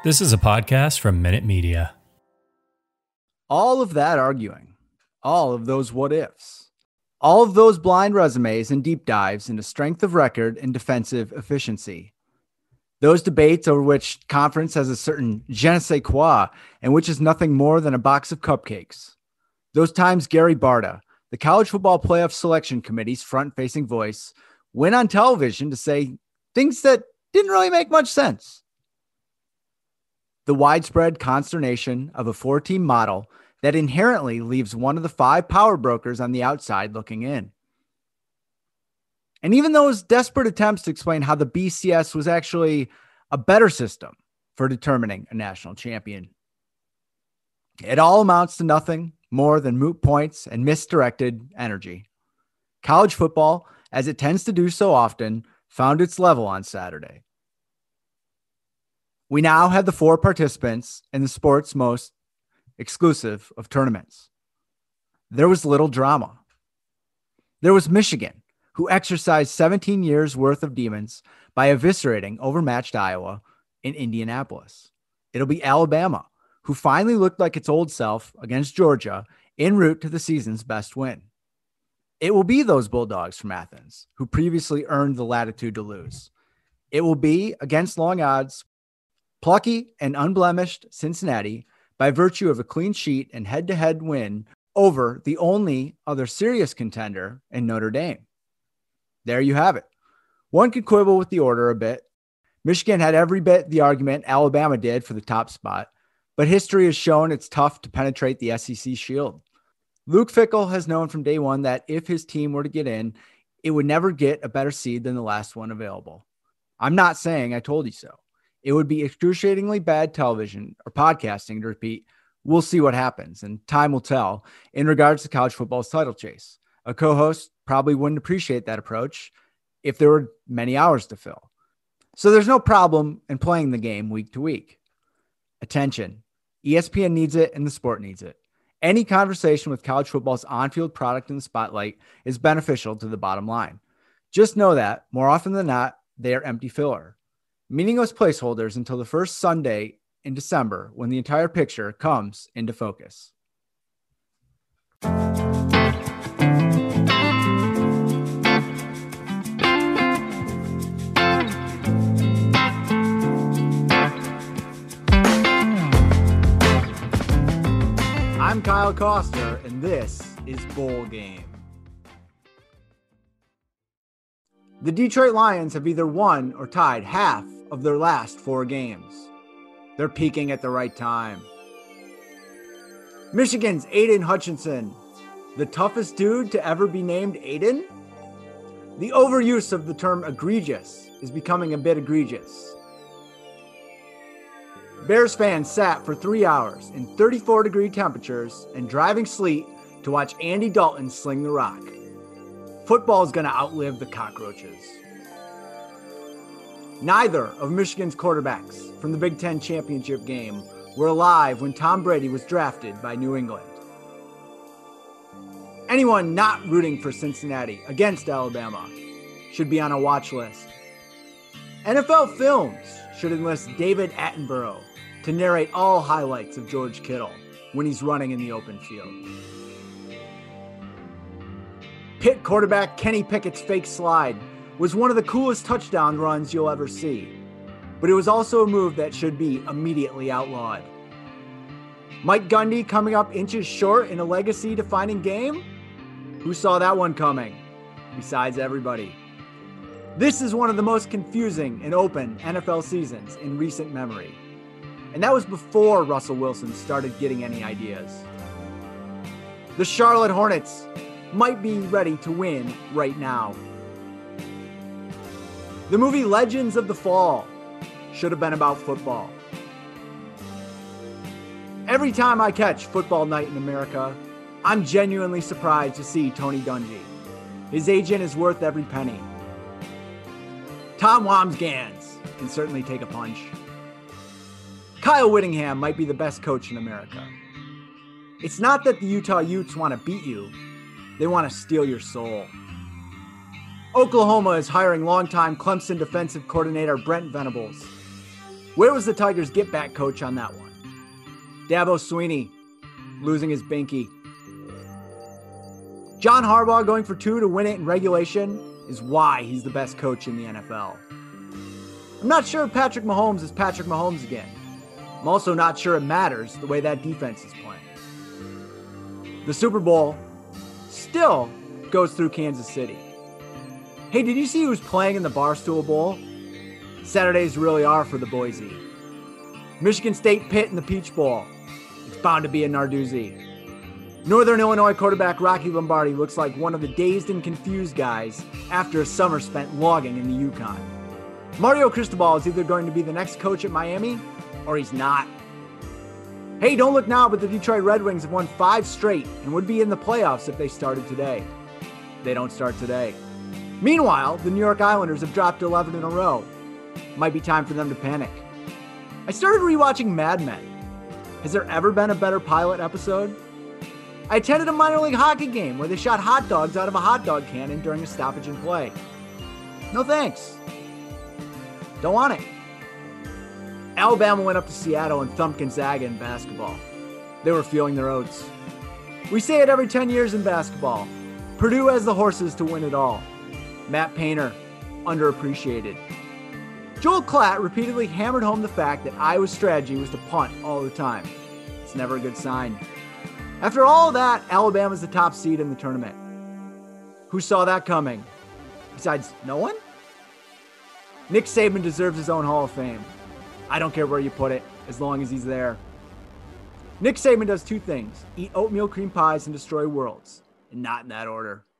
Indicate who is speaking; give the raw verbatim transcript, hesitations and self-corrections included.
Speaker 1: This is a podcast from Minute Media.
Speaker 2: All of that arguing, all of those what ifs, all of those blind resumes and deep dives into strength of record and defensive efficiency. Those debates over which conference has a certain je ne sais quoi and which is nothing more than a box of cupcakes. Those times Gary Barta, the College Football Playoff Selection Committee's front-facing voice, went on television to say things that didn't really make much sense. The widespread consternation of a four-team model that inherently leaves one of the five power brokers on the outside looking in. And even those desperate attempts to explain how the B C S was actually a better system for determining a national champion. It all amounts to nothing more than moot points and misdirected energy. College football, as it tends to do so often, found its level on Saturday. We now had the four participants in the sport's most exclusive of tournaments. There was little drama. There was Michigan, who exercised seventeen years worth of demons by eviscerating overmatched Iowa in Indianapolis. It'll be Alabama, who finally looked like its old self against Georgia en route to the season's best win. It will be those Bulldogs from Athens, who previously earned the latitude to lose. It will be, against long odds, plucky and unblemished Cincinnati by virtue of a clean sheet and head-to-head win over the only other serious contender in Notre Dame. There you have it. One could quibble with the order a bit. Michigan had every bit the argument Alabama did for the top spot, but history has shown it's tough to penetrate the S E C shield. Luke Fickell has known from day one that if his team were to get in, it would never get a better seed than the last one available. I'm not saying I told you so. It would be excruciatingly bad television or podcasting to repeat, we'll see what happens, and time will tell in regards to college football's title chase. A co-host probably wouldn't appreciate that approach if there were many hours to fill. So there's no problem in playing the game week to week. Attention. E S P N needs it and the sport needs it. Any conversation with college football's on-field product in the spotlight is beneficial to the bottom line. Just know that, more often than not, they are empty filler. Meaningless placeholders until the first Sunday in December when the entire picture comes into focus. I'm Kyle Koster, and this is Bowl Game. The Detroit Lions have either won or tied half of their last four games. They're peaking at the right time. Michigan's Aiden Hutchinson, the toughest dude to ever be named Aiden? The overuse of the term egregious is becoming a bit egregious. Bears fans sat for three hours in thirty-four degree temperatures and driving sleet to watch Andy Dalton sling the rock. Football's going to outlive the cockroaches. Neither of Michigan's quarterbacks from the Big Ten championship game were alive when Tom Brady was drafted by New England. Anyone not rooting for Cincinnati against Alabama should be on a watch list. N F L Films should enlist David Attenborough to narrate all highlights of George Kittle when he's running in the open field. Pitt quarterback Kenny Pickett's fake slide was one of the coolest touchdown runs you'll ever see, but it was also a move that should be immediately outlawed. Mike Gundy coming up inches short in a legacy-defining game? Who saw that one coming? Besides everybody. This is one of the most confusing and open N F L seasons in recent memory, and that was before Russell Wilson started getting any ideas. The Charlotte Hornets might be ready to win right now. The movie Legends of the Fall should have been about football. Every time I catch Football Night in America, I'm genuinely surprised to see Tony Dungy. His agent is worth every penny. Tom Wambsgans can certainly take a punch. Kyle Whittingham might be the best coach in America. It's not that the Utah Utes want to beat you. They want to steal your soul. Oklahoma is hiring longtime Clemson defensive coordinator Brent Venables. Where was the Tigers' get-back coach on that one? Dabo Swinney losing his binky. John Harbaugh going for two to win it in regulation is why he's the best coach in the N F L. I'm not sure if Patrick Mahomes is Patrick Mahomes again. I'm also not sure it matters the way that defense is playing. The Super Bowl still goes through Kansas City. Hey, did you see who's playing in the Barstool Bowl? Saturdays really are for the Boise. Michigan State Pitt in the Peach Bowl. It's bound to be a Narduzzi. Northern Illinois quarterback Rocky Lombardi looks like one of the dazed and confused guys after a summer spent logging in the Yukon. Mario Cristobal is either going to be the next coach at Miami or he's not. Hey, don't look now, but the Detroit Red Wings have won five straight and would be in the playoffs if they started today. They don't start today. Meanwhile, the New York Islanders have dropped eleven in a row. Might be time for them to panic. I started rewatching Mad Men. Has there ever been a better pilot episode? I attended a minor league hockey game where they shot hot dogs out of a hot dog cannon during a stoppage in play. No thanks. Don't want it. Alabama went up to Seattle and thumped Gonzaga in basketball. They were feeling their oats. We say it every ten years in basketball. Purdue has the horses to win it all. Matt Painter, underappreciated. Joel Klatt repeatedly hammered home the fact that Iowa's strategy was to punt all the time. It's never a good sign. After all of that, Alabama's the top seed in the tournament. Who saw that coming? Besides, no one? Nick Saban deserves his own Hall of Fame. I don't care where you put it, as long as he's there. Nick Saban does two things: eat oatmeal cream pies and destroy worlds, and not in that order.